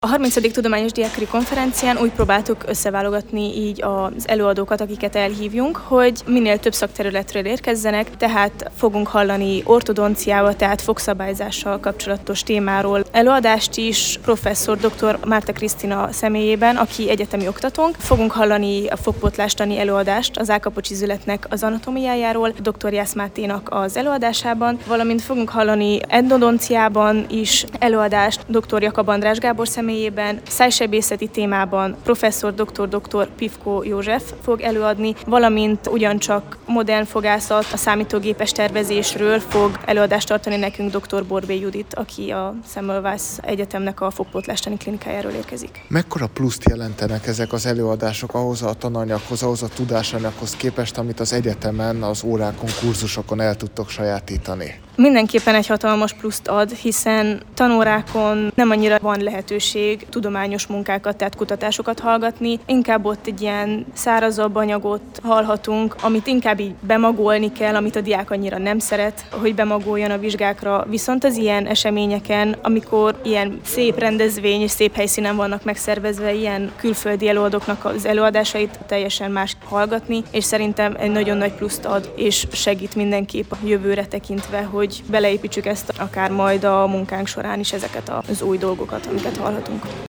A 30. Tudományos Diákköri Konferencián úgy próbáltuk összeválogatni így az előadókat, akiket elhívjunk, hogy minél több szakterületről érkezzenek, tehát fogunk hallani ortodonciával, tehát fogszabályzással kapcsolatos témáról előadást is, professzor dr. Márta Krisztina személyében, aki egyetemi oktatónk. Fogunk hallani a fogpótlástani előadást az Ákapocsi Zületnek az anatomiájáról, dr. Jász Máténak az előadásában, valamint fogunk hallani endodonciában is előadást dr. Jakab András Gábor személyében, szájsebészeti témában professzor dr. Pivko József fog előadni, valamint ugyancsak modern fogászat, a számítógépes tervezésről fog előadást tartani nekünk dr. Borbély Judit, aki a Semmelweis Egyetemnek a fogpótlástani klinikájáról érkezik. Mekkora pluszt jelentenek ezek az előadások ahhoz a tananyaghoz, ahhoz a tudásanyaghoz képest, amit az egyetemen, az órákon, kurzusokon el tudtok sajátítani? Mindenképpen egy hatalmas pluszt ad, hiszen tanórákon nem annyira van lehetőség tudományos munkákat, tehát kutatásokat hallgatni, inkább ott egy ilyen szárazabb anyagot hallhatunk, amit inkább így bemagolni kell, amit a diák annyira nem szeret, hogy bemagoljon a vizsgákra. Viszont az ilyen eseményeken, amikor ilyen szép rendezvény és szép helyszínen vannak megszervezve ilyen külföldi előadóknak az előadásait, teljesen más hallgatni, és szerintem egy nagyon nagy pluszt ad, és segít mindenképp a jövőre tekintve, hogy beleépítsük ezt akár majd a munkánk során is ezeket az új dolgokat, amiket hallhatunk.